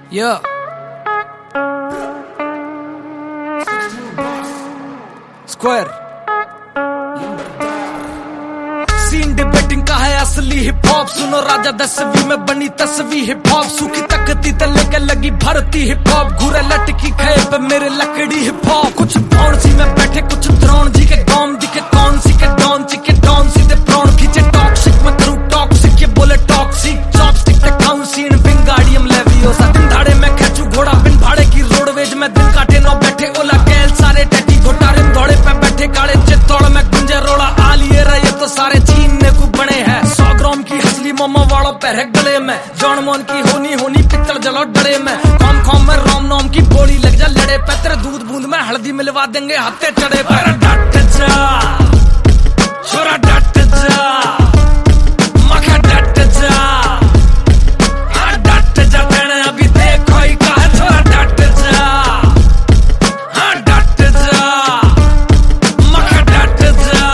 Yeah. Square. Scene debating का है असली हिप हॉप। सुनो राजा 10वीं में बनी 10वीं हिप हॉप। सूखी तकती तले के लगी भरती हिप हॉप। घूरे लटकी खैर पे मेरे लकड़ी हिप हॉप। कुछ भौण सी में बैठे कुछ द्रोण जी के गॉम दिखे कौन सी के डॉन सीधे प्रॉन खींचे टॉक्सिक में करूँ टॉक्सिक ये बोले टॉक्सिक चॉपस्टिक पे खाऊं सीन विंगाडियम लेवियोसा। दिन धाड़े में खेचू घोड़ा बिन भाड़े की रोडवेज में दिन काटे नौ बैठे ओला कैल सारे टैटी घोटारे दौड़े पे बैठे काले चित्तौड़ में गुंजे रोड़ा आलिए रहे तो सारे चीन ने को बने हैं। 100 ग्राम की हसली मामा वालों पैर गले में जॉन मॉन की होनी पित्तल जलो डरे में कॉम में राम नाम की बोली लग जा लड़े पे तेरे दूध बूंद में हल्दी मिलवा देंगे हत्ते चढ़े पर डट जा छोरा डट जा मखा डट जा डट जा तेने अभी देखो ही कहा छोरा डट जा हाँ डट जा मखा डट जा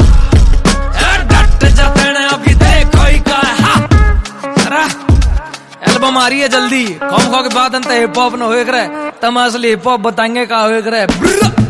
डट जा तेने अभी देखो ही कहा अरे एल्बम आ रही है जल्दी कॉम खो के बाद अंत हिप हॉप न हो करे तम असली हिप हॉप बताएंगे का हो करे।